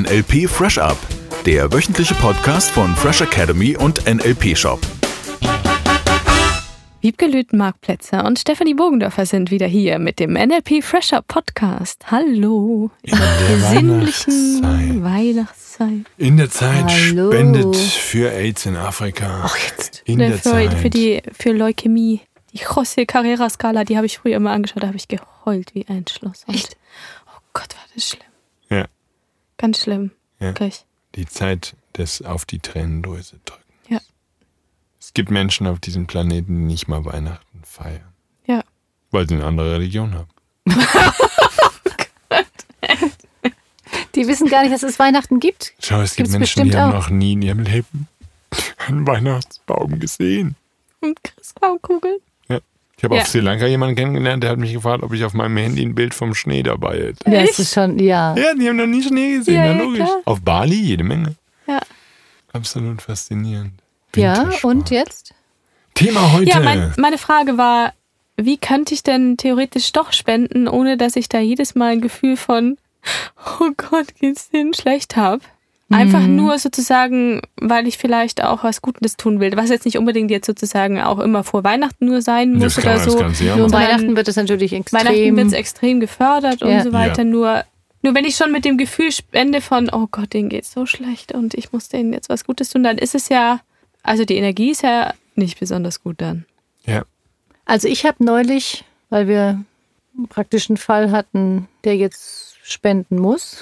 NLP Fresh Up, der wöchentliche Podcast von Fresh Academy und NLP Shop. Wiebke Lüth-Marktplätzer und Stefanie Bogendorfer sind wieder hier mit dem NLP Fresh Up Podcast. Hallo. In der besinnlichen Weihnachtszeit. In der Zeit Hallo. spendet für AIDS in Afrika. Ach jetzt. In der Zeit. Für Leukämie. Die José Carrera Skala, die habe ich früher immer angeschaut, da habe ich geheult wie ein Schloss. Echt? Oh Gott, war das schlimm. Ja. Ganz schlimm. Ja. Okay. Die Zeit des auf die Tränendrüse drücken. Ja. Es gibt Menschen auf diesem Planeten, die nicht mal Weihnachten feiern. Ja. Weil sie eine andere Religion haben. Die wissen gar nicht, dass es Weihnachten gibt. Schau, es gibt Gibt's Menschen, die bestimmt haben auch. noch nie in ihrem Leben einen Weihnachtsbaum gesehen. Und Christbaumkugeln. Ja. Ich habe Ja. auf Sri Lanka jemanden kennengelernt, der hat mich gefragt, ob ich auf meinem Handy ein Bild vom Schnee dabei hätte. Ja, das ist schon, ja. Ja, die haben noch nie Schnee gesehen, Ja, ja, ja, logisch. klar. Auf Bali jede Menge. Ja. Absolut faszinierend. Ja, Wintersport. und jetzt? Thema heute. Ja, meine Frage war, wie könnte ich denn theoretisch doch spenden, ohne dass ich da jedes Mal ein Gefühl von, oh Gott, geht's denen schlecht habe? Einfach nur sozusagen, weil ich vielleicht auch was Gutes tun will. Was jetzt nicht unbedingt jetzt sozusagen auch immer vor Weihnachten nur sein muss Das kann oder man das so. ganze Jahr Nur machen. Weihnachten wird es natürlich extrem. Weihnachten wird es extrem gefördert und Ja. so weiter. Ja. Nur wenn ich schon mit dem Gefühl spende von, oh Gott, denen geht's so schlecht und ich muss denen jetzt was Gutes tun, dann ist es ja, also die Energie ist ja nicht besonders gut dann. Ja. Also ich habe neulich, weil wir praktisch einen Fall hatten, der jetzt spenden muss.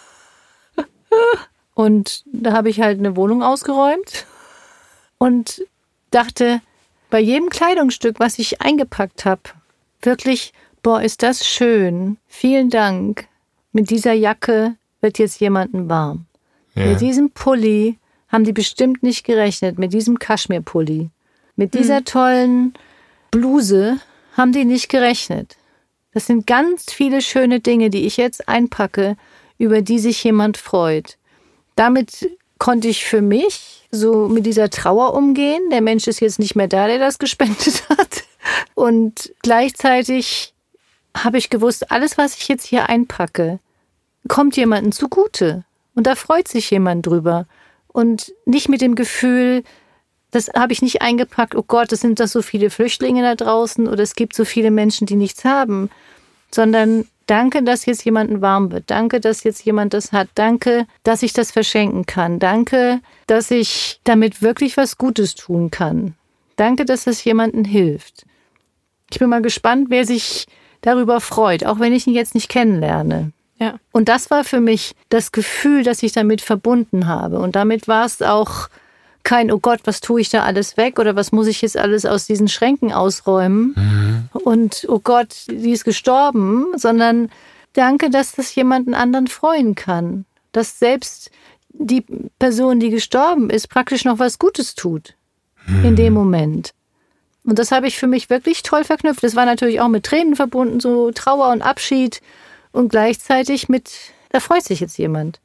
Und da habe ich halt eine Wohnung ausgeräumt und dachte, bei jedem Kleidungsstück, was ich eingepackt habe, wirklich, boah, ist das schön. Vielen Dank. Mit dieser Jacke wird jetzt jemandem warm. Ja. Mit diesem Pulli haben die bestimmt nicht gerechnet, mit diesem Kaschmirpulli. Mit dieser tollen Bluse haben die nicht gerechnet. Das sind ganz viele schöne Dinge, die ich jetzt einpacke, über die sich jemand freut. Damit konnte ich für mich so mit dieser Trauer umgehen. Der Mensch ist jetzt nicht mehr da, der das gespendet hat. Und gleichzeitig habe ich gewusst, alles, was ich jetzt hier einpacke, kommt jemandem zugute. Und da freut sich jemand drüber. Und nicht mit dem Gefühl, das habe ich nicht eingepackt, oh Gott, es sind da so viele Flüchtlinge da draußen oder es gibt so viele Menschen, die nichts haben. Sondern danke, dass jetzt jemandem warm wird. Danke, dass jetzt jemand das hat. Danke, dass ich das verschenken kann. Danke, dass ich damit wirklich was Gutes tun kann. Danke, dass das jemandem hilft. Ich bin mal gespannt, wer sich darüber freut, auch wenn ich ihn jetzt nicht kennenlerne. Ja. Und das war für mich das Gefühl, das ich damit verbunden habe. Und damit war es auch kein, oh Gott, was tue ich da alles weg oder was muss ich jetzt alles aus diesen Schränken ausräumen? Und oh Gott, die ist gestorben, sondern danke, dass das jemanden anderen freuen kann. Dass selbst die Person, die gestorben ist, praktisch noch was Gutes tut in dem Moment. Und das habe ich für mich wirklich toll verknüpft. Das war natürlich auch mit Tränen verbunden, so Trauer und Abschied und gleichzeitig mit, da freut sich jetzt jemand.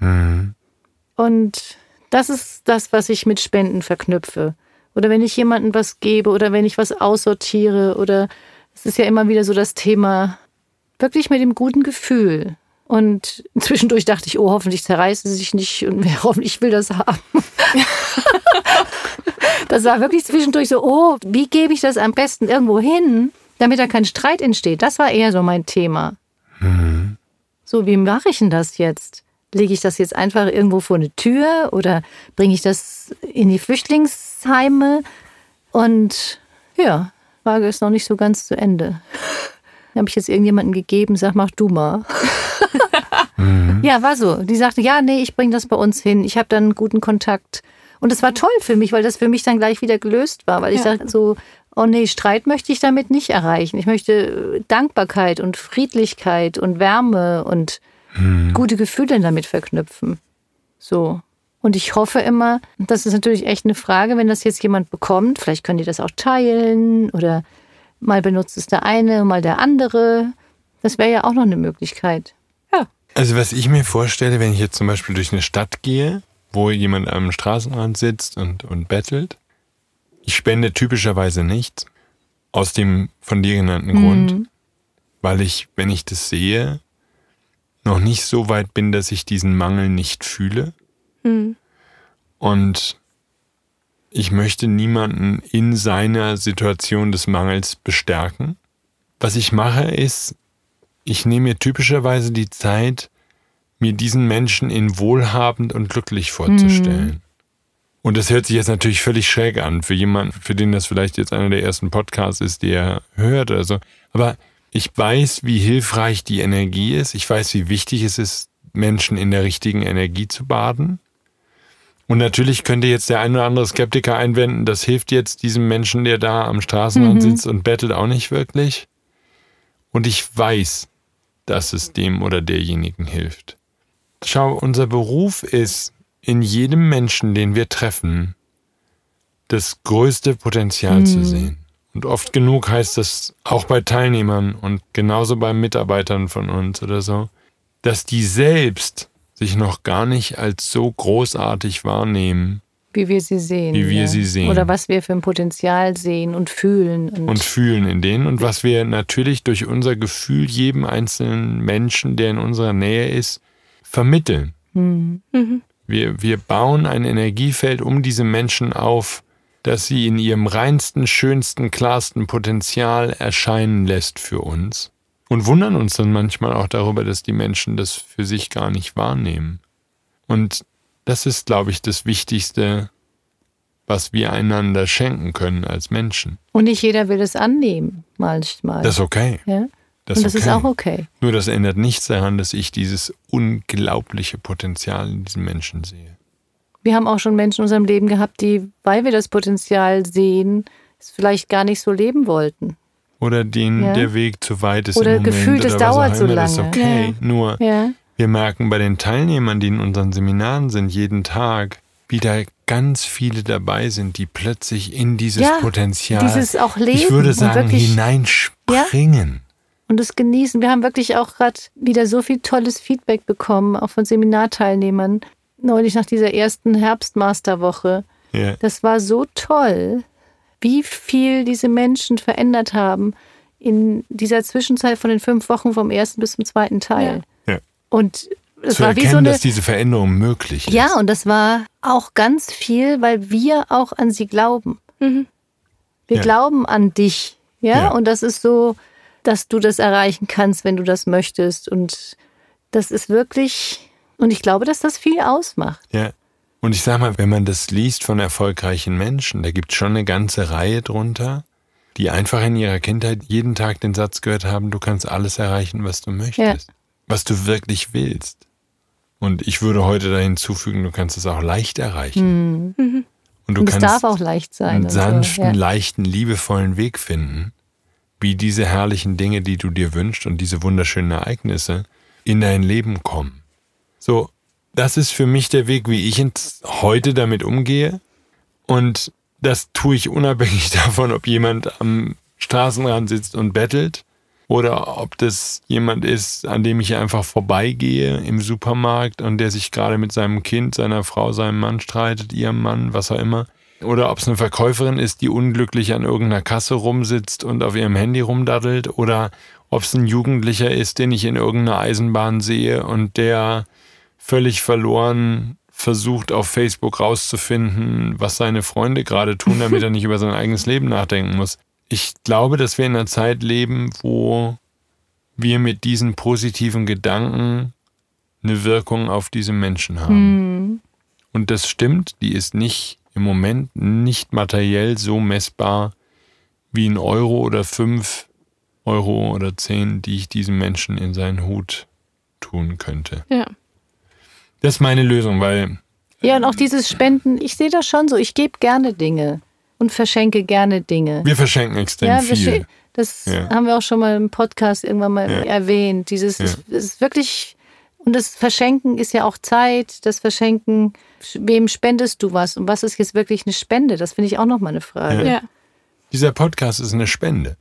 Und das ist das, was ich mit Spenden verknüpfe. Oder wenn ich jemandem was gebe oder wenn ich was aussortiere oder es ist ja immer wieder so das Thema, wirklich mit dem guten Gefühl. Und zwischendurch dachte ich, oh, hoffentlich zerreißt es sich nicht und hoffentlich will das haben. Das war wirklich zwischendurch so, oh, wie gebe ich das am besten irgendwo hin, damit da kein Streit entsteht. Das war eher so mein Thema. So, wie mache ich denn das jetzt? Lege ich das jetzt einfach irgendwo vor eine Tür oder bringe ich das in die Flüchtlingsheime? Und ja, Frage ist noch nicht so ganz zu Ende. Da habe ich jetzt irgendjemanden gegeben, sag, mach du mal. Ja, war so. Die sagte, ja, nee, ich bringe das bei uns hin. Ich habe dann einen guten Kontakt. Und das war toll für mich, weil das für mich dann gleich wieder gelöst war. Weil ich sagte so, oh nee, Streit möchte ich damit nicht erreichen. Ich möchte Dankbarkeit und Friedlichkeit und Wärme und gute Gefühle damit verknüpfen. So. Und ich hoffe immer, das ist natürlich echt eine Frage, wenn das jetzt jemand bekommt, vielleicht können die das auch teilen oder mal benutzt es der eine, mal der andere. Das wäre ja auch noch eine Möglichkeit. Ja. Also was ich mir vorstelle, wenn ich jetzt zum Beispiel durch eine Stadt gehe, wo jemand am Straßenrand sitzt und bettelt, ich spende typischerweise nichts, aus dem von dir genannten Grund, weil ich, wenn ich das sehe, noch nicht so weit bin, dass ich diesen Mangel nicht fühle. Und ich möchte niemanden in seiner Situation des Mangels bestärken. Was ich mache ist, ich nehme mir typischerweise die Zeit, mir diesen Menschen in wohlhabend und glücklich vorzustellen. Und das hört sich jetzt natürlich völlig schräg an für jemanden, für den das vielleicht jetzt einer der ersten Podcasts ist, die er hört oder so. Aber ich weiß, wie hilfreich die Energie ist. Ich weiß, wie wichtig es ist, Menschen in der richtigen Energie zu baden. Und natürlich könnte jetzt der ein oder andere Skeptiker einwenden, das hilft jetzt diesem Menschen, der da am Straßenrand sitzt und bettelt, auch nicht wirklich. Und ich weiß, dass es dem oder derjenigen hilft. Schau, unser Beruf ist, in jedem Menschen, den wir treffen, das größte Potenzial zu sehen. Und oft genug heißt das auch bei Teilnehmern und genauso bei Mitarbeitern von uns oder so, dass die selbst sich noch gar nicht als so großartig wahrnehmen, wie wir sie sehen. Wie wir sie sehen. Oder was wir für ein Potenzial sehen und fühlen. Und fühlen in denen. Und was wir natürlich durch unser Gefühl jedem einzelnen Menschen, der in unserer Nähe ist, vermitteln. Wir bauen ein Energiefeld um diese Menschen auf, das sie in ihrem reinsten, schönsten, klarsten Potenzial erscheinen lässt für uns. Und wundern uns dann manchmal auch darüber, dass die Menschen das für sich gar nicht wahrnehmen. Und das ist, glaube ich, das Wichtigste, was wir einander schenken können als Menschen. Und nicht jeder will es annehmen, manchmal. Das ist okay. Ja? Das ist auch okay. Nur das ändert nichts daran, dass ich dieses unglaubliche Potenzial in diesen Menschen sehe. Wir haben auch schon Menschen in unserem Leben gehabt, die, weil wir das Potenzial sehen, es vielleicht gar nicht so leben wollten. Oder denen der Weg zu weit ist oder im Moment. Gefühlt, es dauert so lange. Das ist okay. Nur wir merken bei den Teilnehmern, die in unseren Seminaren sind, jeden Tag, wie da ganz viele dabei sind, die plötzlich in dieses Potenzial, dieses auch Leben, ich würde sagen, hineinspringen. Und das genießen. Wir haben wirklich auch gerade wieder so viel tolles Feedback bekommen, auch von Seminarteilnehmern, neulich nach dieser ersten Herbstmasterwoche. Ja. Das war so toll, wie viel diese Menschen verändert haben in dieser Zwischenzeit von den 5 Wochen vom ersten bis zum zweiten Teil. Ja. Und es zu war erkennen, wie so eine, dass diese Veränderung möglich ist. Ja, und das war auch ganz viel, weil wir auch an sie glauben. Wir glauben an dich. Ja, und das ist so, dass du das erreichen kannst, wenn du das möchtest. Und das ist wirklich, und ich glaube, dass das viel ausmacht. Ja. Und ich sag mal, wenn man das liest von erfolgreichen Menschen, da gibt es schon eine ganze Reihe drunter, die einfach in ihrer Kindheit jeden Tag den Satz gehört haben, du kannst alles erreichen, was du möchtest, was du wirklich willst. Und ich würde heute da hinzufügen, du kannst es auch leicht erreichen. Und du Und es kannst darf auch leicht sein. einen und so. sanften, leichten, liebevollen Weg finden, wie diese herrlichen Dinge, die du dir wünschst und diese wunderschönen Ereignisse in dein Leben kommen. So, das ist für mich der Weg, wie ich heute damit umgehe. Und das tue ich unabhängig davon, ob jemand am Straßenrand sitzt und bettelt oder ob das jemand ist, an dem ich einfach vorbeigehe im Supermarkt und der sich gerade mit seinem Kind, seiner Frau, seinem Mann streitet, ihrem Mann, was auch immer. Oder ob es eine Verkäuferin ist, die unglücklich an irgendeiner Kasse rumsitzt und auf ihrem Handy rumdaddelt. Oder ob es ein Jugendlicher ist, den ich in irgendeiner Eisenbahn sehe und der völlig verloren versucht, auf Facebook rauszufinden, was seine Freunde gerade tun, damit er nicht über sein eigenes Leben nachdenken muss. Ich glaube, dass wir in einer Zeit leben, wo wir mit diesen positiven Gedanken eine Wirkung auf diese Menschen haben. Und das stimmt, die ist nicht im Moment nicht materiell so messbar wie 1 Euro oder 5 Euro oder 10, die ich diesem Menschen in seinen Hut tun könnte. Ja. Das ist meine Lösung, weil... Ja, und auch dieses Spenden, ich sehe das schon so, ich gebe gerne Dinge und verschenke gerne Dinge. Wir verschenken extrem viel. Das haben wir auch schon mal im Podcast irgendwann mal erwähnt. Das ist wirklich, und das Verschenken ist ja auch Zeit, das Verschenken, wem spendest du was und was ist jetzt wirklich eine Spende? Das finde ich auch nochmal eine Frage. Ja. Dieser Podcast ist eine Spende.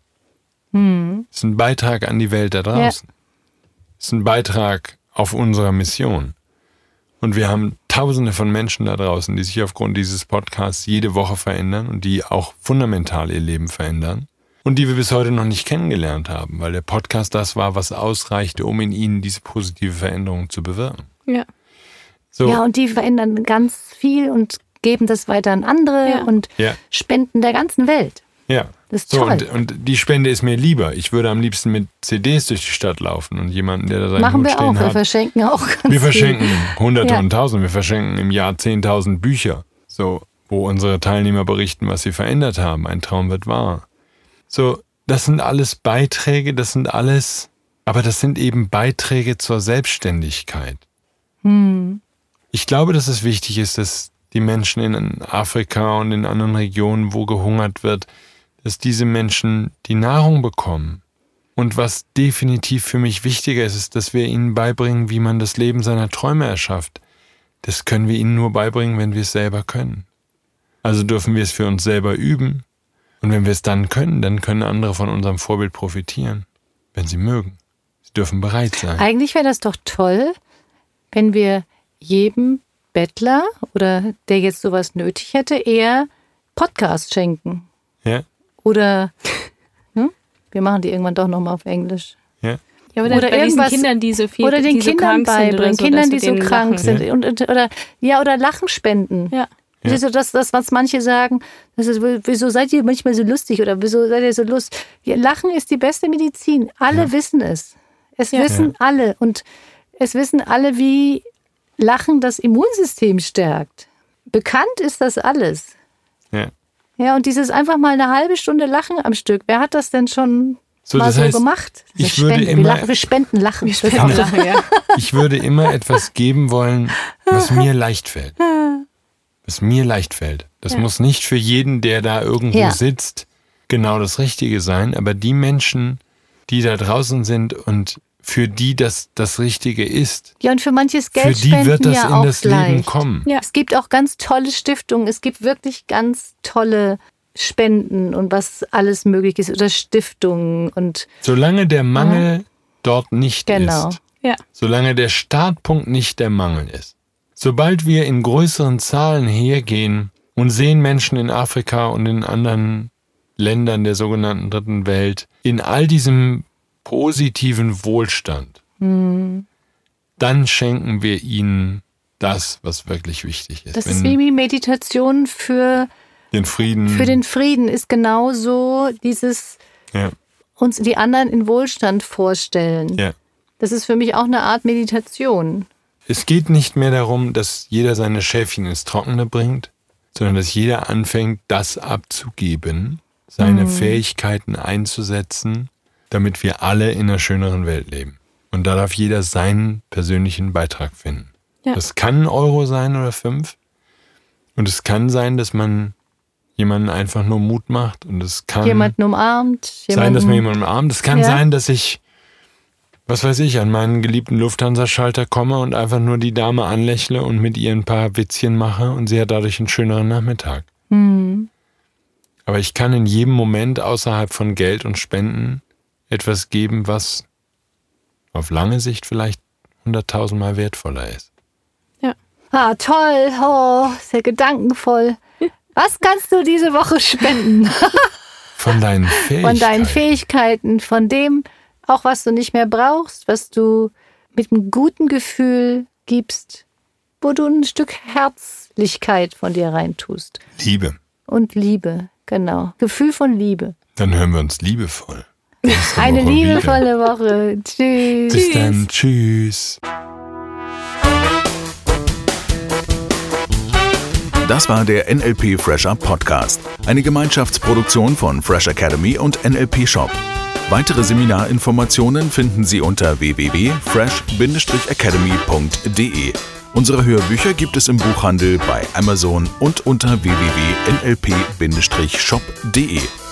Ist ein Beitrag an die Welt da draußen. Ist ein Beitrag auf unserer Mission. Und wir haben Tausende von Menschen da draußen, die sich aufgrund dieses Podcasts jede Woche verändern und die auch fundamental ihr Leben verändern. und die wir bis heute noch nicht kennengelernt haben, weil der Podcast das war, was ausreichte, um in ihnen diese positive Veränderung zu bewirken. Ja. So. Ja, und die verändern ganz viel und geben das weiter an andere und spenden der ganzen Welt. Ja. Das ist toll. Und die Spende ist mir lieber. Ich würde am liebsten mit CDs durch die Stadt laufen und jemanden, der da seinen Machen Hut wir stehen auch. hat. Wir verschenken auch ganz Wir viel. verschenken Hunderte und Tausende. Wir verschenken im Jahr 10.000 Bücher, so, wo unsere Teilnehmer berichten, was sie verändert haben. Ein Traum wird wahr. So, das sind alles Beiträge, aber das sind eben Beiträge zur Selbstständigkeit. Ich glaube, dass es wichtig ist, dass die Menschen in Afrika und in anderen Regionen, wo gehungert wird, dass diese Menschen die Nahrung bekommen. Und was definitiv für mich wichtiger ist, ist, dass wir ihnen beibringen, wie man das Leben seiner Träume erschafft. Das können wir ihnen nur beibringen, wenn wir es selber können. Also dürfen wir es für uns selber üben. Und wenn wir es dann können andere von unserem Vorbild profitieren, wenn sie mögen. Sie dürfen bereit sein. Eigentlich wäre das doch toll, wenn wir jedem Bettler oder der jetzt sowas nötig hätte, eher Podcast schenken. Ja? Oder wir machen die irgendwann doch nochmal auf Englisch. Ja? Ja, oder bei diesen Kindern, die so viel oder den die so Kindern krank sind beibringen, oder so, Kindern, dass die wir so denen krank lachen. sind. Oder Lachen spenden. Ja. Ja. Also das, was manche sagen, das ist, wieso seid ihr manchmal so lustig oder wieso seid ihr so lustig? Ja, Lachen ist die beste Medizin. Alle wissen es. Es wissen alle. Und es wissen alle, wie Lachen das Immunsystem stärkt. Bekannt ist das alles. Ja. Ja, und dieses einfach mal eine halbe Stunde Lachen am Stück. Wer hat das denn schon So, mal das so heißt, gemacht? Das ich ist würde Spenden. immer- wir spenden Lachen. Lachen, ja. Ich würde immer etwas geben wollen, was mir leicht fällt. Was mir leicht fällt. Das muss nicht für jeden, der da irgendwo sitzt, genau das Richtige sein, aber die Menschen, die da draußen sind und für die das Richtige ist, Ja, und für manches für Geld die spenden wird das ja in auch das gleich. Leben kommen. Ja. Es gibt auch ganz tolle Stiftungen. Es gibt wirklich ganz tolle Spenden und was alles möglich ist. Oder Stiftungen und Solange der Mangel dort nicht Genau. ist, Ja. solange der Startpunkt nicht der Mangel ist. Sobald wir in größeren Zahlen hergehen und sehen Menschen in Afrika und in anderen Ländern der sogenannten Dritten Welt in all diesem positiven Wohlstand, dann schenken wir ihnen das, was wirklich wichtig ist. das ist wie Meditation für den Frieden. den Frieden ist genauso dieses Ja, uns die anderen in Wohlstand vorstellen. ja. Das ist für mich auch eine Art Meditation. Es geht nicht mehr darum, dass jeder seine Schäfchen ins Trockene bringt, sondern dass jeder anfängt, das abzugeben, seine Fähigkeiten einzusetzen, damit wir alle in einer schöneren Welt leben. Und da darf jeder seinen persönlichen Beitrag finden. Ja. Das kann 1 Euro sein oder 5. Und es kann sein, dass man jemanden einfach nur Mut macht. Und es kann Jemanden umarmt. sein, dass man jemanden umarmt. Es kann Ja. sein, dass ich, was weiß ich, an meinen geliebten Lufthansa-Schalter komme und einfach nur die Dame anlächle und mit ihr ein paar Witzchen mache und sie hat dadurch einen schöneren Nachmittag. Aber ich kann in jedem Moment außerhalb von Geld und Spenden etwas geben, was auf lange Sicht vielleicht 100.000 Mal wertvoller ist. Ah, toll. Oh, sehr gedankenvoll. Was kannst du diese Woche spenden? Von deinen Fähigkeiten. Von deinen Fähigkeiten, von dem, auch was du nicht mehr brauchst, was du mit einem guten Gefühl gibst, wo du ein Stück Herzlichkeit von dir reintust. Liebe. Und Liebe, genau. Gefühl von Liebe. Dann hören wir uns liebevoll. Nächste Eine Woche wieder. liebevolle Woche. Tschüss. Bis dann. Tschüss. Das war der NLP Fresher Podcast, eine Gemeinschaftsproduktion von Fresh Academy und NLP Shop. Weitere Seminarinformationen finden Sie unter www.fresh-academy.de. Unsere Hörbücher gibt es im Buchhandel, bei Amazon und unter www.nlp-shop.de.